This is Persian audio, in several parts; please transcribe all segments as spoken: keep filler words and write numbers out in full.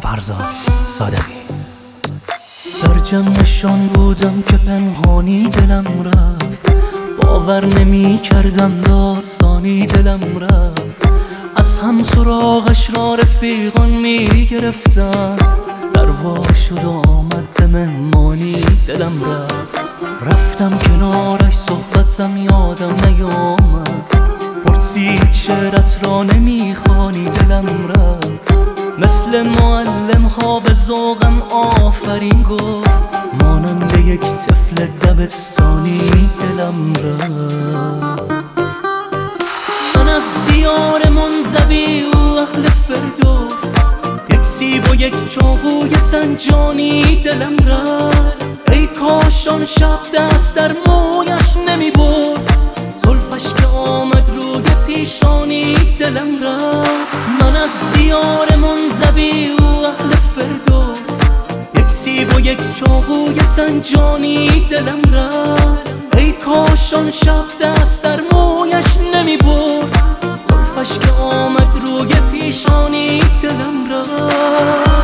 فرزاد صادقی. در جمعشان بودم که پنهانی دلم رفت، باور نمی کردم داستانی دلم رفت. از هم سراغش را رفیقان می گرفتن، در وا شد آمد به مهمانی دلم رفت. رفتم کنارش صحبتم یادم نیامد، پرسید شعرت را نمیخوانی دلم رفت. مثل معلم ها به ذوقم آفرین گفت، مانند یک طفل دبستانی دلم رفت. من از دیار منزوی و اهل فردوس، یک سیب و یک چاقوی سنجانی دلم رفت. ای کاش آن شب دست در مویش نمی برد، زلفش که آمد روی پیشانی دلم رفت. من از دیار منزوی و اهل فردوس، یک سیب و یک چاقوی سنجانی دلم رفت. ای کاش آن شب دست در مویش نمی برد، زلفش که آمد روی پیشانی دلم رفت.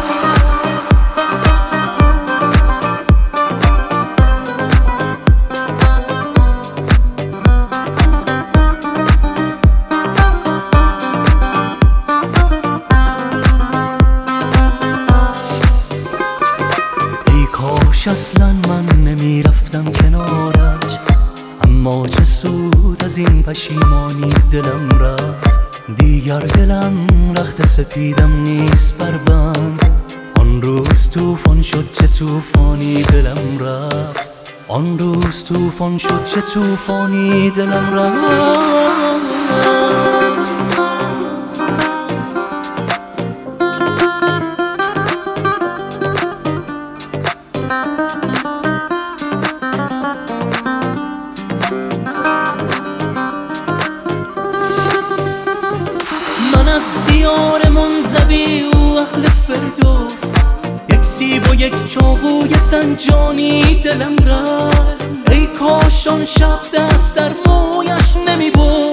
کاش اصلا من نمی رفتم کنارش، اما چه سود از این پشیمانی دلم رفت. دیگر دلم رخت سپیدم نیست بر بند، آن روز توفان شد چه توفانی دلم رفت. آن روز توفان شد چه توفانی دلم رفت. از دیار منزوی و اهل فردوس، یک سیب و یک چاقوی سنجانی دلم رفت. ای کاش آن شب دست در مویش نمی برد،